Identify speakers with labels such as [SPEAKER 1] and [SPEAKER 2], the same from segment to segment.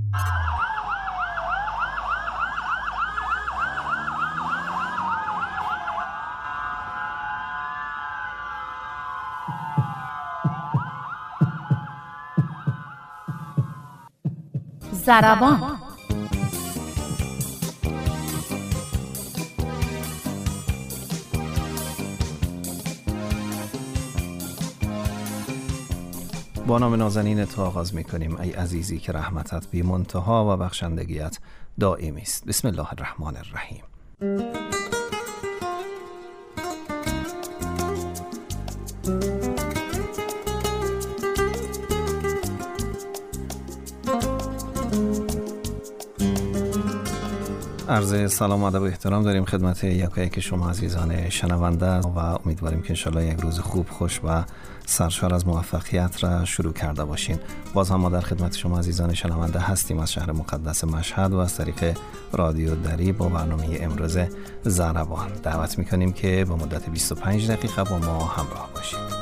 [SPEAKER 1] ضربان.
[SPEAKER 2] با نام نازنین تو آغاز می‌کنیم ای عزیزی که رحمتت بی منتها و بخشندگیت دائمی است. بسم الله الرحمن الرحیم. عرض سلام و ادب و احترام داریم خدمت یک شما عزیزان شنونده و امیدواریم که انشالله یک روز خوب، خوش و سرشار از موفقیت را شروع کرده باشین. باز هم ما در خدمت شما عزیزان شنونده هستیم از شهر مقدس مشهد و از طریق رادیو دری با برنامه امروز ضربان. دعوت میکنیم که با مدت 25 دقیقه با ما همراه باشید.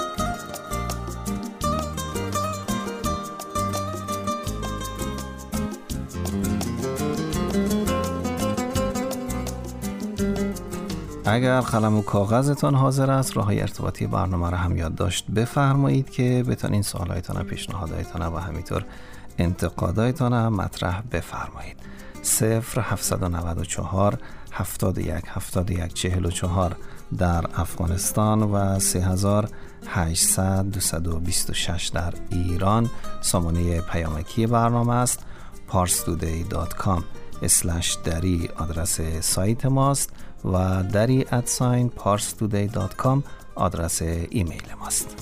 [SPEAKER 2] اگر قلم و کاغذتان حاضر است، راههای ارتباطی برنامه را هم یادداشت بفرمایید که بتونین سوالایتان، پیشنهاداتان و همینطور انتقاداتان هم مطرح بفرمایید. 0794 71 71 44 در افغانستان و 3800 226 در ایران سامانه پیامکی برنامه است. parstoday.com/dari آدرس سایت ماست و dari@parstoday.com آدرس ایمیل ماست.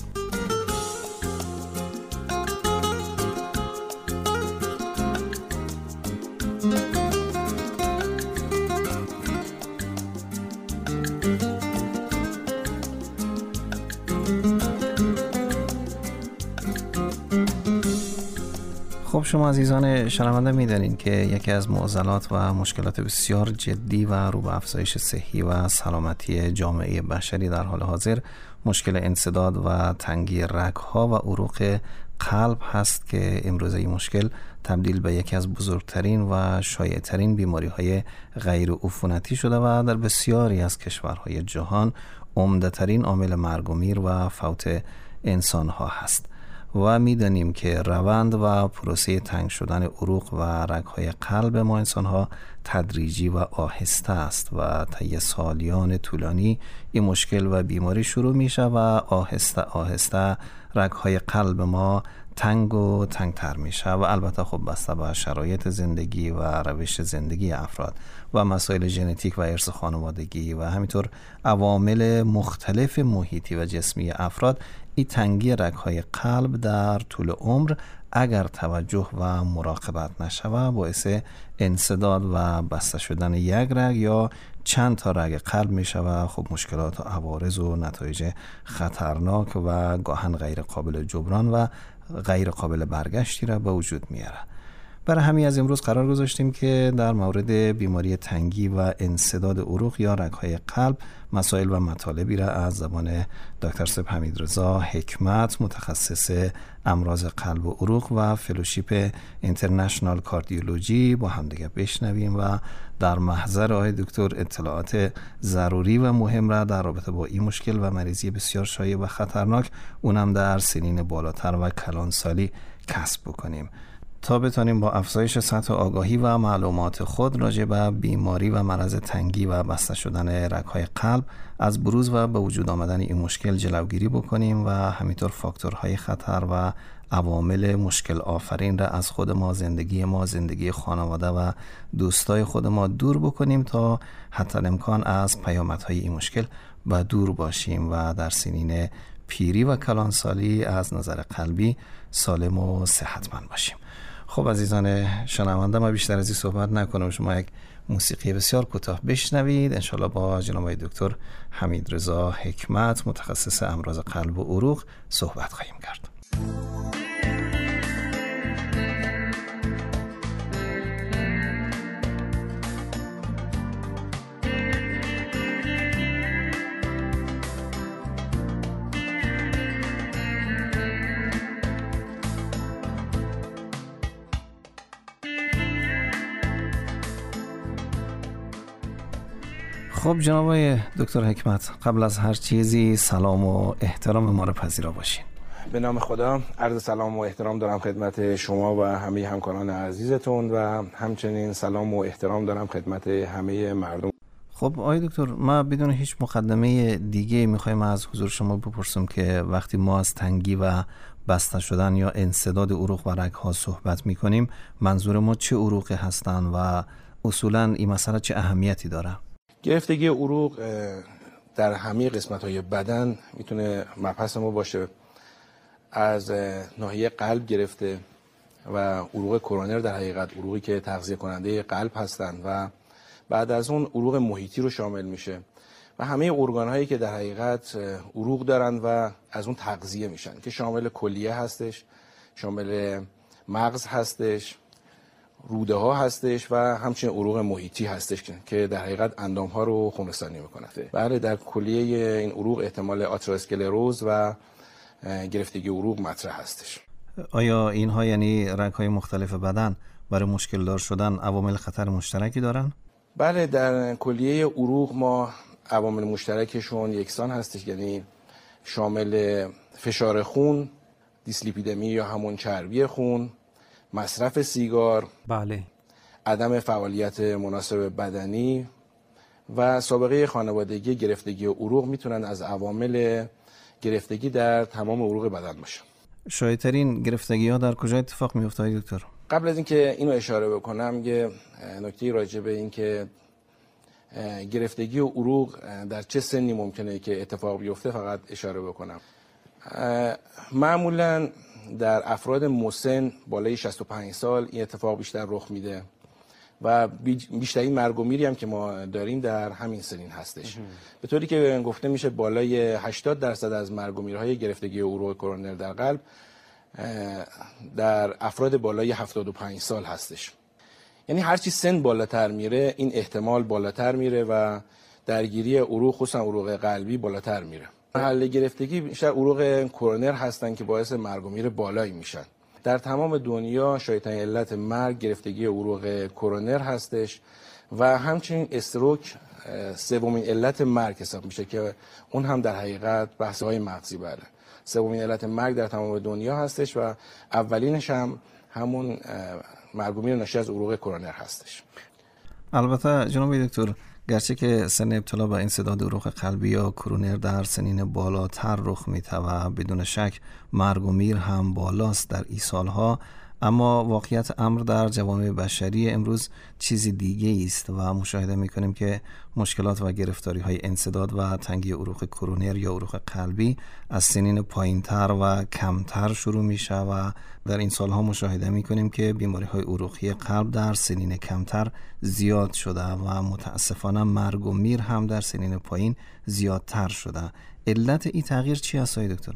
[SPEAKER 2] خب شما عزیزان شنونده می‌دانید که یکی از معضلات و مشکلات بسیار جدی و رو به افزایش صحی و سلامتی جامعه بشری در حال حاضر مشکل انسداد و تنگی رگ‌ها و عروق قلب هست که امروزه این مشکل تبدیل به یکی از بزرگترین و شایع‌ترین بیماری‌های غیر عفونتی شده و در بسیاری از کشورهای جهان عمده‌ترین عامل مرگ و میر و فوت انسان‌ها هست. و می‌دانیم که روند و پروسه تنگ شدن عروق و رگ‌های قلب ما انسان‌ها تدریجی و آهسته است و طی سالیان طولانی این مشکل و بیماری شروع میشه و آهسته آهسته رگ‌های قلب ما تنگ و تنگتر میشه و البته خب بسته به شرایط زندگی و روش زندگی افراد و مسائل ژنتیک و ارث خانوادگی و همینطور عوامل مختلف محیطی و جسمی افراد، این تنگی رگ‌های قلب در طول عمر اگر توجه و مراقبت نشوه باعث انسداد و بسته شدن یک رگ یا چند تا رگ قلب میشه و خب مشکلات و عوارض و نتایج خطرناک و گاهن غیر قابل جبران و غیر قابل برگشتی را به وجود میاره. برای همین از امروز قرار گذاشتیم که در مورد بیماری تنگی و انسداد عروق یا رگ‌های قلب مسائل و مطالبی را از زبان دکتر سپ حمیدرضا حکمت، متخصص امراض قلب و عروق و فلوشیپ اینترنشنال کاردیولوژی با هم دیگه بشنویم و در محضر آقای دکتر اطلاعات ضروری و مهم را در رابطه با این مشکل و مریضی بسیار شایع و خطرناک، اونم در سنین بالاتر و کلانسالی کسب بکنیم تا بتانیم با افزایش سطح آگاهی و معلومات خود راجع به بیماری و مرض تنگی و بسته شدن رگ‌های قلب از بروز و به وجود آمدن این مشکل جلوگیری بکنیم و همینطور فاکتورهای خطر و عوامل مشکل آفرین را از خود ما، زندگی خانواده و دوستای خود ما دور بکنیم تا حتی امکان از پیامدهای این مشکل به دور باشیم و در سنین پیری و کلانسالی از نظر قلبی سالم و صحتمند باشیم. خب عزیزان شنونده، ما بیشتر از این صحبت نکنم، شما یک موسیقی بسیار کوتاه بشنوید. انشالله با جناب دکتر حمیدرضا حکمت، متخصص امراض قلب و عروق صحبت خواهیم کرد. خب جناب آقای دکتر حکمت، قبل از هر چیزی سلام و احترام ما رو پذیرا باشین.
[SPEAKER 1] به نام خدا عرض سلام و احترام دارم خدمت شما و همه همکاران عزیزتون و همچنین سلام و احترام دارم خدمت همه مردم.
[SPEAKER 2] خب آقای دکتر، ما بدون هیچ مقدمه دیگه میخوایم از حضور شما بپرسیم که وقتی ما از تنگی و بسته شدن یا انسداد عروق و رگ‌ها صحبت میکنیم، منظور ما چه عروقی هستند و اصولاً این مسئله چه اهمیتی داره؟
[SPEAKER 1] گرفتگی عروق در همه قسمت‌های بدن میتونه مبحث ما باشه، از ناحیه قلب گرفته و عروق کرونر در حقیقت عروقی که تغذیه کننده قلب هستند و بعد از اون عروق محیطی رو شامل میشه و همه ارگان‌هایی که در حقیقت عروق دارن و از اون تغذیه میشن که شامل کلیه هستش، شامل مغز هستش، روده ها هستش و همچنین عروق محیطی هستش که در حقیقت اندام ها رو خونرسانی میکنه. بله، در کلیه این عروق احتمال آترواسکلروز و گرفتگی عروق مطرح هستش.
[SPEAKER 2] آیا اینها یعنی رگ‌های مختلف بدن برای مشکل دار شدن عوامل خطر مشترکی دارن؟
[SPEAKER 1] بله، در کلیه عروق ما عوامل مشترکشون یکسان هستش، یعنی شامل فشار خون، دیسلیپیدمی یا همون چربی خون، مصرف سیگار،
[SPEAKER 2] بله،
[SPEAKER 1] عدم فعالیت مناسب بدنی و سابقه خانوادگی گرفتگی عروق میتونن از عوامل گرفتگی در تمام عروق بدن باشن.
[SPEAKER 2] شایع‌ترین گرفتگی ها در کجا اتفاق میفته دکتر؟
[SPEAKER 1] قبل از اینکه اینو اشاره بکنم یه نکته راجع به این که گرفتگی عروق در چه سنی ممکنه که اتفاق بیفته فقط اشاره بکنم. معمولا در افراد مسن بالای 65 سال این اتفاق بیشتر رخ میده و بیشترین مرگ و میری هم که ما داریم در همین سنین هستش. به طوری که گفته میشه بالای 80% از مرگ و میرهای گرفتگی عروق کرونر در قلب در افراد بالای 75 سال هستش. یعنی هرچی سن بالاتر میره این احتمال بالاتر میره و درگیری عروق خصوصا عروق قلبی بالاتر میره. محل گرفتگی بیشتر عروق کرونر هستن که باعث مرگ و میر بالایی میشن. در تمام دنیا شایع‌ترین علت مرگ گرفتگی عروق کرونر هستش و همچنین استروک سومین علت مرگ حساب میشه که اون هم در حقیقت بحث‌های مغزی بره. سومین علت مرگ در تمام دنیا هستش و اولینش هم همون مرگ و میر ناشی از عروق کرونر هستش.
[SPEAKER 2] البته جناب دکتر، گرچه که سن ابتلا به انسداد عروق قلبی یا کرونر در سنین بالاتر رخ میده و بدون شک مرگ و میر هم بالاست در این سالها، اما واقعیت امر در جوامع بشری امروز چیزی دیگه است و مشاهده میکنیم که مشکلات و گرفتاری های انسداد و تنگی عروق کرونر یا عروق قلبی از سنین پایینتر و کمتر شروع میشه و در این سالها مشاهده میکنیم که بیماری های عروقی قلب در سنین کمتر زیاد شده و متاسفانه مرگ و میر هم در سنین پایین زیادتر شده. علت این تغییر چی است دکتر؟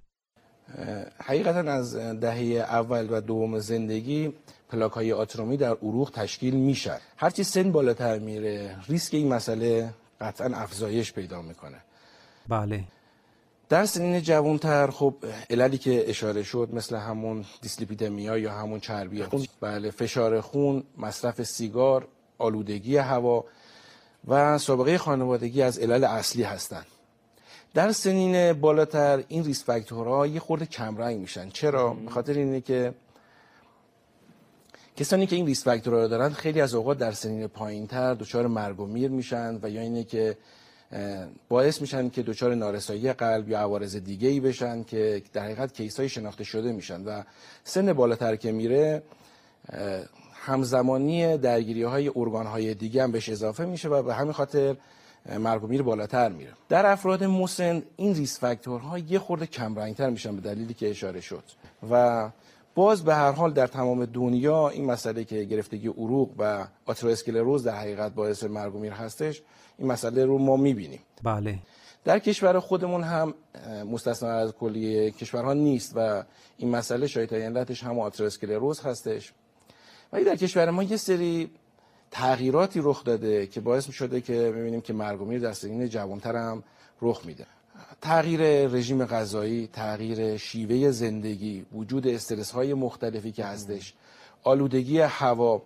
[SPEAKER 1] حقیقتا از دهه اول و دوم زندگی پلاک‌های آترومی در عروق تشکیل میشه. هرچی سن بالاتر میره ریسک این مسئله قطعا افزایش پیدا میکنه.
[SPEAKER 2] بله.
[SPEAKER 1] در سنین جوانتر خب عللی که اشاره شد مثل همون دیسلیپیدمیا یا همون چربی خون، بله، فشار خون، مصرف سیگار، آلودگی هوا و سابقه خانوادگی از علل اصلی هستند. در سنین بالاتر این ریسک فاکتورها یه خورده کمرنگ میشن. چرا؟ به خاطر اینه که کسانی که این ریسک فاکتورها رو دارن خیلی از اوقات در سنین پایینتر دچار مرگ و میر میشن و یا اینه که باعث میشن که دچار نارسایی قلب یا عوارض دیگه‌ای بشن که در حقیقت کیس‌های شناخته شده میشن و سن بالاتر که میره همزمانی درگیری‌های ارگان‌های دیگه هم بهش اضافه میشه و به همین خاطر مرگ و میر بالاتر میره. در افراد مسن این ریسک فاکتورها یه خورده کم رنگتر میشن به دلیلی که اشاره شد و باز به هر حال در تمام دنیا این مسئله که گرفتگی عروق و آترواسکلروز در حقیقت باعث مرگ و میر هستش، این مسئله رو ما میبینیم.
[SPEAKER 2] بله.
[SPEAKER 1] در کشور خودمون هم مستثنا از کلیه کشورها نیست و این مسئله شایع‌ترین علتش هم آترواسکلروز هستش. ولی در کشور ما یه سری تغییراتی رخ داده که باعث شده که ببینیم که مرگ و میر در سنین جوانتر هم رخ میده. تغییر رژیم غذایی، تغییر شیوه زندگی، وجود استرس های مختلفی که هستش، آلودگی هوا،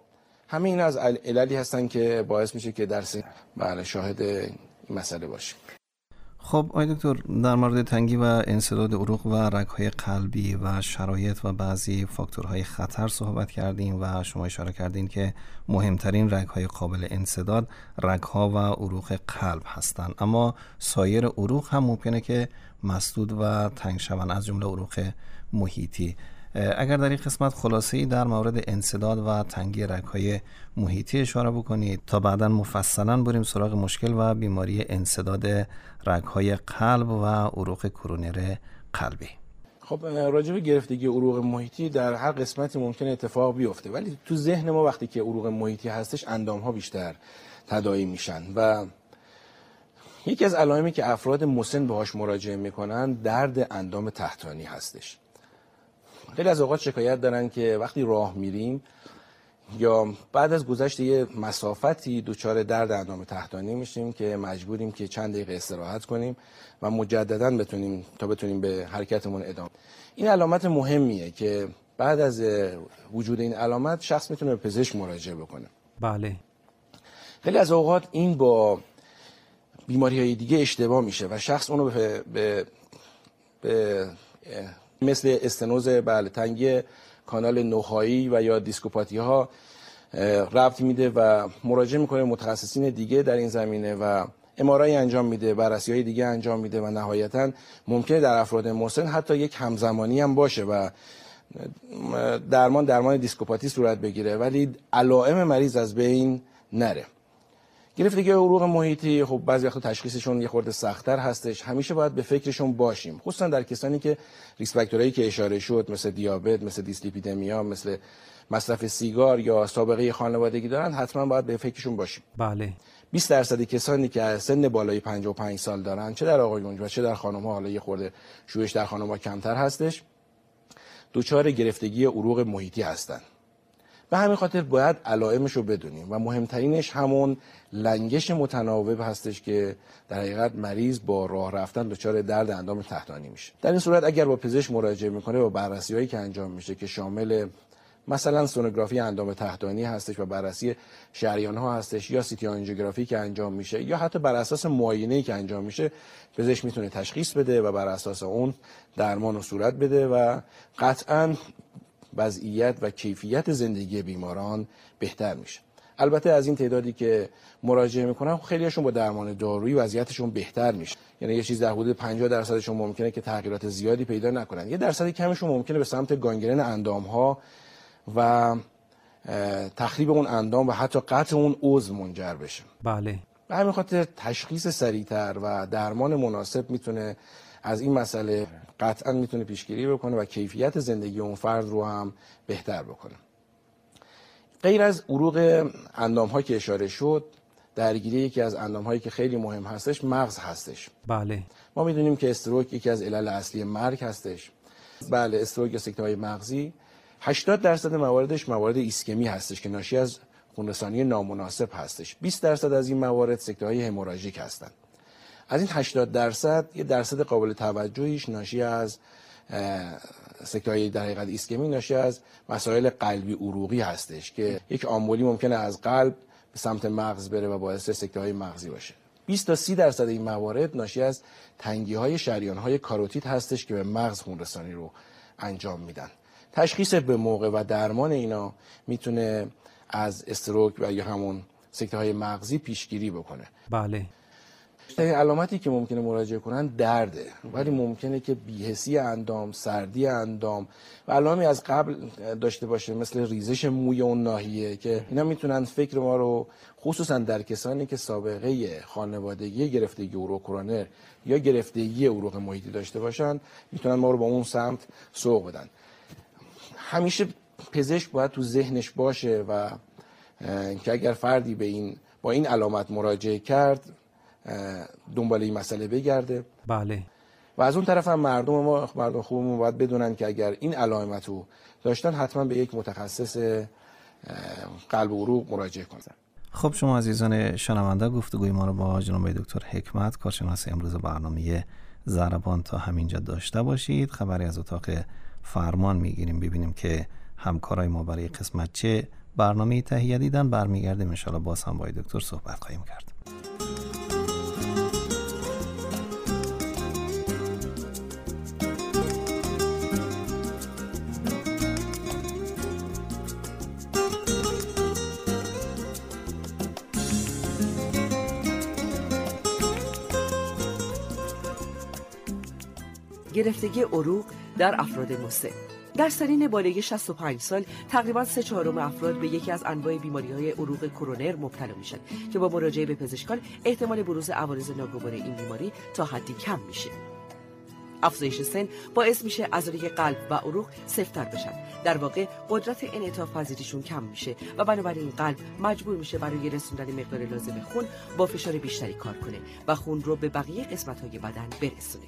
[SPEAKER 1] همه این از عللی هستن که باعث میشه که در بله شاهد این مسئله باشیم.
[SPEAKER 2] خب آقای دکتر، در مورد تنگی و انسداد عروق و رگ‌های قلبی و شرایط و بعضی فاکتورهای خطر صحبت کردیم و شما اشاره کردین که مهمترین رگ‌های قابل انسداد رگ‌ها و عروق قلب هستند، اما سایر عروق هم ممکنه که مسدود و تنگ شوند، از جمله عروق محیطی. اگر در این قسمت خلاصه‌ای در مورد انسداد و تنگی رگ‌های محیطی اشاره بکنید تا بعداً مفصلاً بریم سراغ مشکل و بیماری انسداد رگ‌های قلب و عروق کرونر قلبی.
[SPEAKER 1] خب راجع به گرفتگی عروق محیطی در هر قسمتی ممکنه اتفاق بیفته، ولی تو ذهن ما وقتی که عروق محیطی هستش اندام‌ها بیشتر تداعی میشن و یکی از علائمی که افراد مسن بهاش مراجعه میکنن درد اندام تحتانی هستش. خیلی از اوقات شکایت دارن که وقتی راه میریم یا بعد از گذشت یه مسافتی دچار درد اندام تحتانی میشیم که مجبوریم که چند دقیقه استراحت کنیم و مجددا بتونیم به حرکتمون ادامه. این علامت مهمیه که بعد از وجود این علامت شخص میتونه به پزشک مراجعه بکنه.
[SPEAKER 2] بله.
[SPEAKER 1] خیلی از اوقات این با بیماری‌های دیگه اشتباه میشه و شخص اونو به مثل استنوز تنگی کانال نخاعی و یا دیسکوپاتی ها ربط میده و مراجعه میکنه متخصصین دیگه در این زمینه و ام‌آرآی انجام میده، بررسی‌های دیگه انجام میده و نهایتاً ممکنه در افراد مسن حتی یک همزمانی هم باشه و درمان دیسکوپاتی صورت بگیره ولی علائم مریض از بین نره. گرفتگی عروق محیطی خب بعضی وقتا تشخیصشون یه خورده سخت‌تر هستش، همیشه باید به فکرشون باشیم، خصوصا در کسانی که ریسک فاکتورایی که اشاره شد مثل دیابت، مثل دیسلیپیدمیا، مثل مصرف سیگار یا سابقه خانوادگی دارن، حتما باید به فکرشون باشیم.
[SPEAKER 2] بله.
[SPEAKER 1] 20% کسانی که سن بالای 55 سال دارن، چه در آقایون و چه در خانم‌ها، حالا یه خورده شویش در خانم‌ها کمتر هستش، دچار گرفتگی عروق محیطی هستن. به همین خاطر باید علائمش رو بدونیم و مهمترینش همون لنگش متناوب هستش که در حقیقت مریض با راه رفتن دچار درد اندام تحتانی میشه. در این صورت اگر با پزشک مراجعه میکنه با بررسی‌هایی که انجام میشه که شامل مثلا سونوگرافی اندام تحتانی هستش و بررسی شریان‌ها هستش یا سیتی آنژیوگرافی که انجام میشه یا حتی بر اساس معاینه‌ای که انجام میشه پزشک میتونه تشخیص بده و بر اساس اون درمان رو صورت بده و قطعاً وضعیت و کیفیت زندگی بیماران بهتر میشه. البته از این تعدادی که مراجعه میکنن خیلیشون با درمان دارویی وضعیتشون بهتر میشه، یعنی یه چیز در حدود 50% ممکنه که تغییرات زیادی پیدا نکنن، یه درصد کمشون ممکنه به سمت گانگرن اندامها و تخریب اون اندام و حتی قطع اون عضو منجر بشه.
[SPEAKER 2] بله.
[SPEAKER 1] به همین خاطر تشخیص سریعتر و درمان مناسب میتونه از این مسئله قطعا میتونه پیشگیری بکنه و کیفیت زندگی اون فرد رو هم بهتر بکنه. غیر از عروق اندام‌ها که اشاره شد، درگیری یکی از اندام‌هایی که خیلی مهم هستش مغز هستش.
[SPEAKER 2] بله.
[SPEAKER 1] ما میدونیم که استروک یکی از علل اصلی مرگ هستش. بله، استروک یا سکته‌های مغزی 80% مواردش موارد ایسکمی هستش که ناشی از خونرسانی نامناسب هستش. 20% از این موارد سکته‌های هموراژیک هستند. از این 80% یه درصد قابل توجهیش ناشی از سکته‌های در حقیقت ایسکمی ناشی از مسائل قلبی عروقی هستش که یک آمبولی ممکنه از قلب به سمت مغز بره و باعث سکته‌های مغزی باشه. 20 تا 30% این موارد ناشی از تنگی‌های شریان‌های کاروتید هستش که به مغز خونرسانی رو انجام میدن. تشخیص به موقع و درمان اینا میتونه از استروک و یا همون سکته‌های مغزی پیشگیری بکنه.
[SPEAKER 2] بله.
[SPEAKER 1] علامتی که ممکنه مراجعه کنن درده، ولی ممکنه که بی‌حسی اندام، سردی اندام و علائمی از قبل داشته باشه مثل ریزش موی اون ناحیه که اینا میتونن فکر ما رو خصوصا در کسانی که سابقه خانوادگی گرفتگی عروق کرونر یا گرفتگی عروق محیطی داشته باشن میتونن ما رو با اون سمت سوق بدن. همیشه پزشک باید تو ذهنش باشه و که اگر فردی با این علامت مراجعه کرد دنبال این مسئله بگرده.
[SPEAKER 2] بله.
[SPEAKER 1] و از اون طرف هم مردم خوبمون باید بدونن که اگر این علائمت رو داشتن حتما به یک متخصص قلب و عروق مراجعه کنن.
[SPEAKER 2] خب شما عزیزان شنونده گفتگوی ما رو با جناب دکتر حکمت کارشناس امروز برنامه ضربان تا همینجا داشته باشید. خبری از اتاق فرمان میگیریم ببینیم که همکارای ما برای قسمت چه برنامه تهیه دیدن برمیگردیم ان شاءالله باز هم با دکتر صحبت خواهیم کرد.
[SPEAKER 3] گرفتگی عروق در افراد مسن. در سنین بالای 65 سال تقریباً 3/4 افراد به یکی از انواع بیماری‌های عروق کرونر مبتلا میشن که با مراجعه به پزشکان احتمال بروز عوارض ناگوار این بیماری تا حدی کم میشه. افزایش سن باعث میشه عضله قلب و عروق سفت‌تر بشن. در واقع قدرت انعطاف پذیریشون کم میشه و بنابراین قلب مجبور میشه برای رسوندن مقدار لازم خون با فشار بیشتری کار کنه و خون رو به بقیه قسمت‌های بدن برسونه.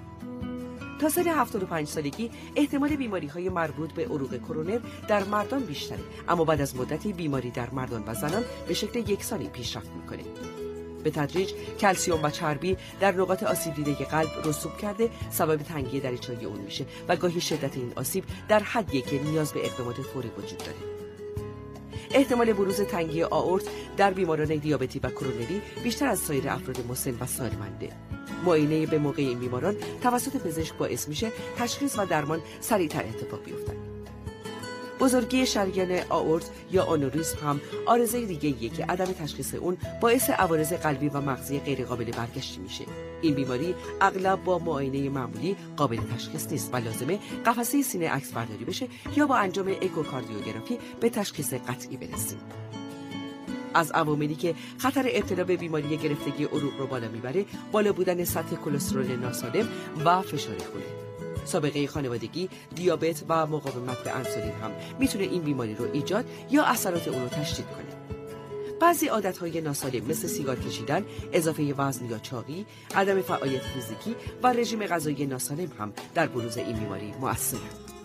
[SPEAKER 3] تا سن 75 سالگی احتمال بیماری‌های مربوط به عروق کرونر در مردان بیشتره، اما بعد از مدتی بیماری در مردان و زنان به شکل یکسانی پیشرفت میکنه. به تدریج کلسیم و چربی در نقاط آسیب دیده قلب رسوب کرده سبب تنگی دریچه‌های اون میشه و گاهی شدت این آسیب در حدیه که نیاز به اقدامات فوری وجود داره. احتمال بروز تنگی آئورت در بیماران دیابتی و کرونری بیشتر از سایر افراد مسن و سالمنده. معاینه به موقع این بیماران توسط پزشک باعث میشه تشخیص و درمان سریعتر اتفاق بیفتن. بزرگی شریان آئورت یا آنوریسم هم عارضه دیگه‌ایه که عدم تشخیص اون باعث عوارض قلبی و مغزی غیر قابل برگشتی میشه. این بیماری اغلب با معاینه معمولی قابل تشخیص نیست و لازمه قفسه سینه عکس برداری بشه یا با انجام اکوکاردیوگرافی به تشخیص قطعی برسیم. از عواملی که خطر ابتلا به بیماری گرفتگی عروق رو بالا میبره، بالا بودن سطح کلسترول ناسالم و فشار خونه. سابقه خانوادگی، دیابت و مقاومت به انسولین هم میتونه این بیماری رو ایجاد یا اثرات اون رو تشدید کنه. بعضی عادتهای ناسالم مثل سیگار کشیدن، اضافه وزن یا چاقی، عدم فعالیت فیزیکی و رژیم غذایی ناسالم هم در بروز این بیماری مؤثرند.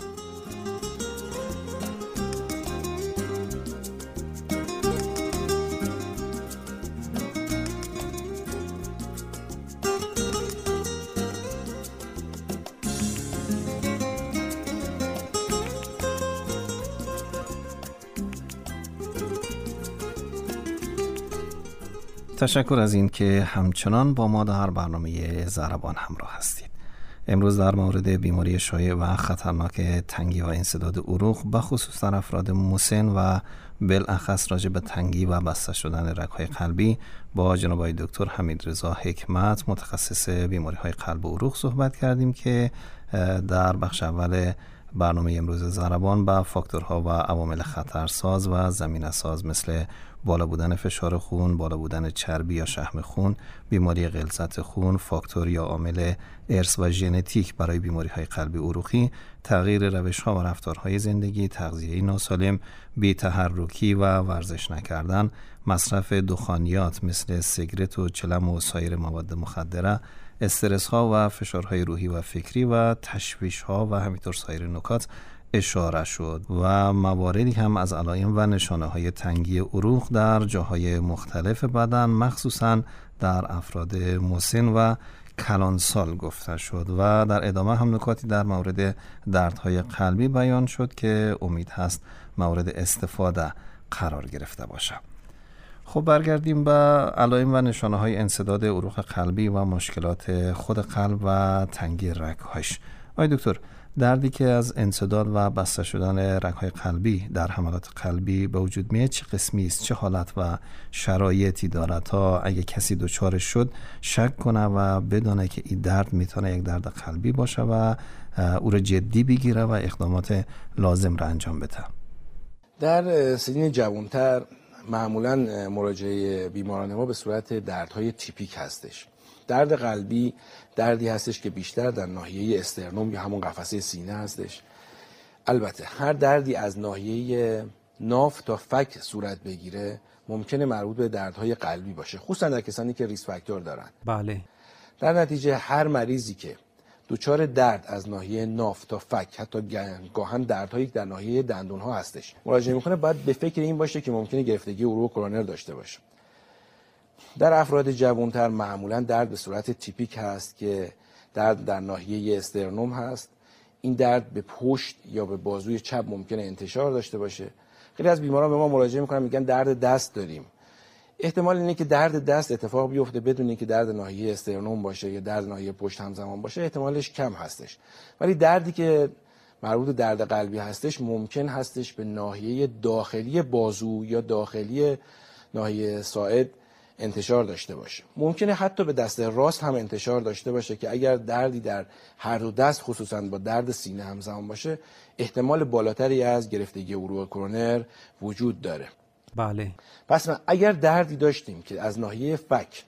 [SPEAKER 2] تشکر از این که همچنان با ما در برنامه ضربان همراه هستید. امروز در مورد بیماری شایع و خطرناک تنگی و انسداد عروق به خصوص در افراد مسن و بالاخص راجع به تنگی و بسته شدن رگ‌های قلبی با جناب آقای دکتر حمیدرضا حکمت متخصص بیماری‌های قلب و عروق صحبت کردیم که در بخش اول برنامه امروز ضربان با فاکتورها و عوامل خطرساز و زمینه‌ساز مثل بالا بودن فشار خون، بالا بودن چربی یا شحم خون، بیماری غلظت خون، فاکتور یا عامل ارث و ژنتیک برای بیماری‌های قلبی عروقی، تغییر روش‌ها و رفتارهای زندگی، تغذیه ناسالم، بی‌تحرکی و ورزش نکردن، مصرف دخانیات مثل سیگرت و چلم و سایر مواد مخدره، استرس ها و فشارهای روحی و فکری و تشویش ها و همینطور سایر نکات اشاره شد و مواردی هم از علائم و نشانه های تنگی عروق در جاهای مختلف بدن مخصوصا در افراد مسن و کلانسال گفته شد و در ادامه هم نکاتی در مورد دردهای قلبی بیان شد که امید هست مورد استفاده قرار گرفته باشه. خب برگردیم به علائم و نشانه های انسداد عروق قلبی و مشکلات خود قلب و تنگی رگ‌هاش. آقای دکتر، دردی که از انسداد و بسته شدن رگ‌های قلبی در حملات قلبی به وجود میاد چه قسمی است، چه حالت و شرایطی داره تا اگه کسی دچارش شد شک کنه و بدونه که این درد میتونه یک درد قلبی باشه و او را جدی بگیره و اقدامات لازم را انجام بده؟
[SPEAKER 1] در سنین جوانتر معمولا مراجعه بیماران ما به صورت دردهای تیپیک هستش. درد قلبی دردی هستش که بیشتر در ناحیه استرنوم یا همون قفسه سینه هستش. البته هر دردی از ناحیه ناف تا فک صورت بگیره ممکنه مربوط به دردهای قلبی باشه، خصوصا در کسانی که ریسک فاکتور دارن.
[SPEAKER 2] بله. در
[SPEAKER 1] نتیجه هر مریضی که دچار درد از ناحیه ناف تا فک، حتی گاهن دردهایی در ناحیه دندون‌ها هستش مراجعه میکنه، باید به فکر این باشه که ممکنه گرفتگی عروق کرونر داشته باشه. در افراد جوانتر معمولا درد به صورت تیپیک هست که درد در ناحیه استرنوم هست. این درد به پشت یا به بازوی چپ ممکنه انتشار داشته باشه. خیلی از بیماران به ما مراجعه میکنن میگن درد دست داریم. احتمال اینه که درد دست اتفاق بیفته بدون اینکه درد ناحیه استرنوم باشه یا درد ناحیه پشت همزمان باشه احتمالش کم هستش. ولی دردی که مربوط به درد قلبی هستش ممکن هستش به ناحیه داخلی بازو یا داخلی ناحیه ساعد انتشار داشته باشه. ممکنه حتی به دست راست هم انتشار داشته باشه که اگر دردی در هر دو دست خصوصا با درد سینه همزمان باشه احتمال بالاتری از گرفتگی عروق کرونر وجود داره.
[SPEAKER 4] بله.
[SPEAKER 1] پس اگر دردی داشتیم که از ناحیه فک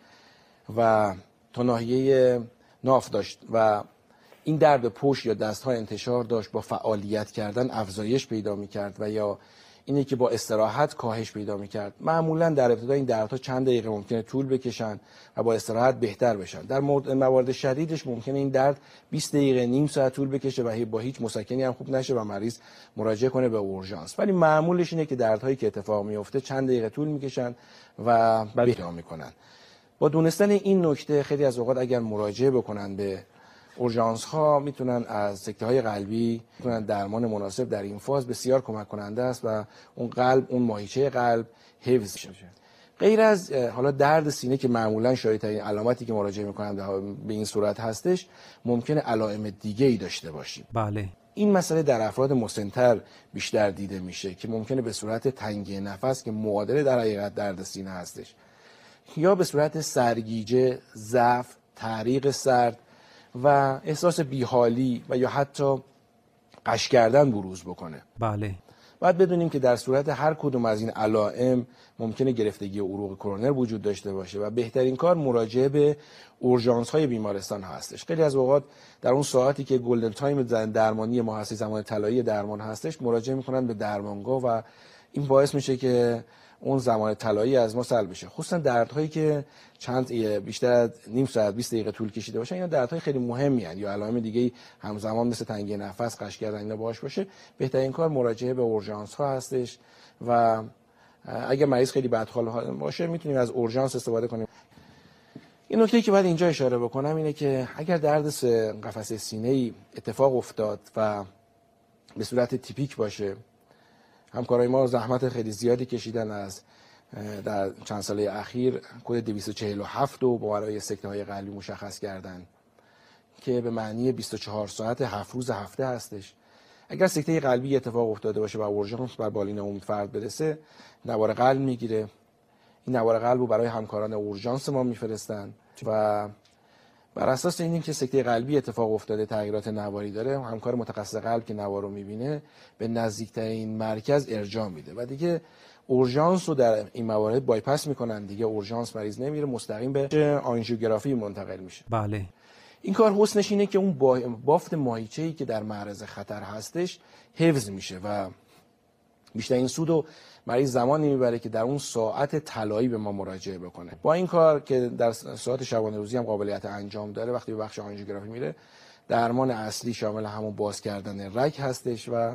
[SPEAKER 1] و تا ناحیه ناف داشت و این درد پشت یا دست‌ها انتشار داشت، با فعالیت کردن افزایش پیدا می‌کرد و یا اینه که با استراحت کاهش پیدا می‌کرد، معمولاً در ابتدا این دردها چند دقیقه ممکنه طول بکشن و با استراحت بهتر بشن. در موارد شدیدش ممکنه این درد 20 دقیقه نیم ساعت طول بکشه و با هیچ مسکنی هم خوب نشه و مریض مراجعه کنه به اورژانس. ولی معمولش اینه که دردهایی که اتفاق میفته چند دقیقه طول میکشن و بهتر میکنن. با دونستن این نکته خیلی از اوقات اگر مراجعه بکنن به اورژانس ها میتونن از سکته های قلبی میتونن درمان مناسب در این فاز بسیار کمک کننده است و اون قلب، اون ماهیچه قلب حفظ میشه. غیر از حالا درد سینه که معمولا شایع‌ترین علامتی که مراجعه میکنن به این صورت هستش، ممکنه علائم دیگه ای داشته باشیم.
[SPEAKER 4] بله.
[SPEAKER 1] این مسئله در افراد مسن‌تر بیشتر دیده میشه که ممکنه به صورت تنگی نفس که معادل در حقیقت درد سینه هستش، یا به صورت سرگیجه، ضعف، تعریق سرد و احساس بیحالی و یا حتی غش کردن بروز بکنه.
[SPEAKER 4] بله.
[SPEAKER 1] باید بدونیم که در صورت هر کدوم از این علائم ممکنه گرفتگی عروق کرونر وجود داشته باشه و بهترین کار مراجعه به اورژانس های بیمارستان هستش. خیلی از اوقات در اون ساعتی که گلدن تایم درمانی ما هست، زمان طلایی درمان هستش، مراجعه میکنن به درمانگاه و این باعث میشه که اون زمان طلایی از ما سلب بشه. خصوصا دردهایی که بیشتر از نیم ساعت 20 دقیقه طول کشیده باشه، اینا دردهای خیلی مهمی ان یا علائم دیگه همزمان مثل تنگی نفس، غش کردن اینا باهاش باشه، بهترین کار مراجعه به اورژانس ها هستش و اگر مریض خیلی بدحال باشه میتونیم از اورژانس استفاده کنیم. این نکته‌ای که باید اینجا اشاره بکنم اینه که اگر درد قفسه سینه‌ای اتفاق افتاد و به صورت تیپیک باشه، همکارای ما زحمت خیلی زیادی کشیدن از در چند ساله اخیر کد 247 رو برای سکته‌های قلبی مشخص کردن که به معنی 24 ساعت 7 روز هفته هستش. اگر سکته قلبی اتفاق افتاده باشه و اورژانس بر بالین امید فرد برسه، نوار قلب میگیره. این نوار قلب رو برای همکاران اورژانس ما میفرستن و بر اساس اینکه که سکته قلبی اتفاق افتاده، تغییرات نواری داره، همکار متخصص قلب که نوار رو میبینه به نزدیکترین مرکز ارجاع میده و دیگه اورژانس رو در این موارد بایپاس میکنن. دیگه اورژانس مریض نمیره، مستقیم به آنژیوگرافی منتقل میشه.
[SPEAKER 4] بله.
[SPEAKER 1] این کار حسنش اینه که اون بافت ماهیچه‌ای که در معرض خطر هستش حفظ میشه و بیشتر این سودو مریض زمانی میبره که در اون ساعت طلایی به ما مراجعه بکنه. با این کار که در ساعت شبانه روزی هم قابلیت انجام داره، وقتی به بخش آنژیوگرافی میره درمان اصلی شامل همون باز کردن رگ هستش و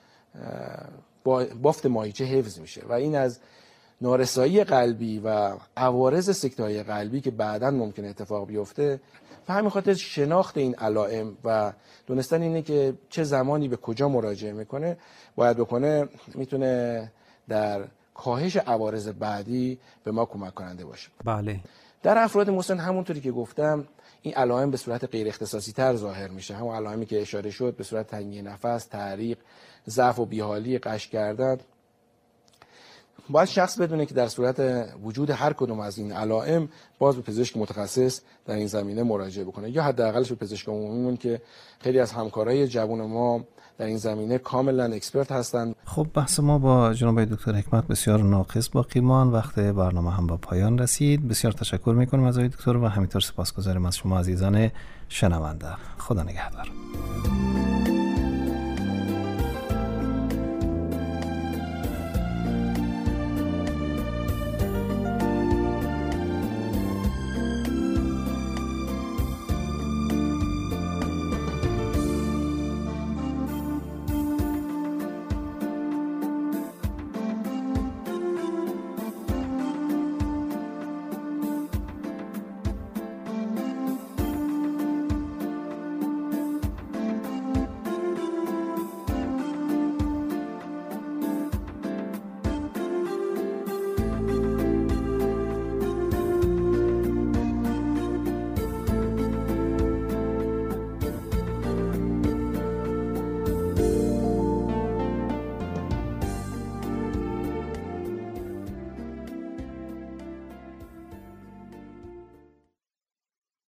[SPEAKER 1] بافت ماهیچه حفظ میشه و این از نارسایی قلبی و عوارض سکته‌های قلبی که بعداً ممکنه اتفاق بیفته. به همین خاطر شناخت این علائم و دونستن اینه که چه زمانی به کجا مراجعه میکنه باید بکنه، میتونه در کاهش عوارض بعدی به ما کمک کننده باشه.
[SPEAKER 4] بله.
[SPEAKER 1] در افراد مسن همونطوری که گفتم این علائم به صورت غیر اختصاصی تر ظاهر میشه. همون علائمی که اشاره شد به صورت تنگی نفس، تعریق، ضعف و بیحالی، غش کردن. باید شخص بدونه که در صورت وجود هر کدوم از این علائم باز به پزشک متخصص در این زمینه مراجعه بکنه یا حداقلش به پزشک عمومیمون که خیلی از همکارای جوان ما در این زمینه کاملا اکسپرت هستند.
[SPEAKER 2] خب بحث ما با جناب دکتر حکمت بسیار ناقص باقی ماند. وقت برنامه هم با پایان رسید. بسیار تشکر میکنم از آقای دکتر و همینطور سپاسگزارم از شما عزیزان شنونده. خدا نگهدار.